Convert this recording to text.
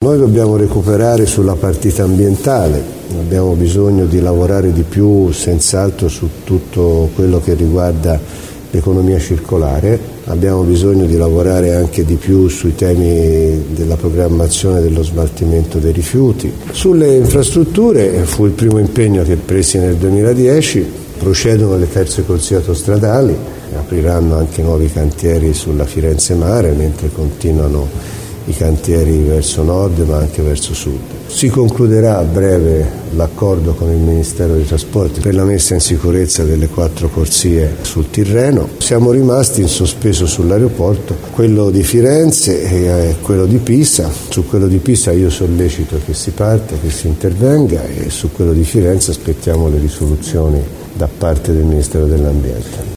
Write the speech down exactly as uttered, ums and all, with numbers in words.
Noi dobbiamo recuperare sulla partita ambientale, abbiamo bisogno di lavorare di più senz'altro su tutto quello che riguarda l'economia circolare, abbiamo bisogno di lavorare anche di più sui temi della programmazione dello smaltimento dei rifiuti. Sulle infrastrutture fu il primo impegno che presi nel duemiladieci, procedono le terze corsie autostradali, apriranno anche nuovi cantieri sulla Firenze Mare, mentre continuano i cantieri verso nord ma anche verso sud. Si concluderà a breve l'accordo con il Ministero dei Trasporti per la messa in sicurezza delle quattro corsie sul Tirreno. Siamo rimasti in sospeso sull'aeroporto, quello di Firenze e quello di Pisa. Su quello di Pisa io sollecito che si parte, che si intervenga, e su quello di Firenze aspettiamo le risoluzioni da parte del Ministero dell'Ambiente.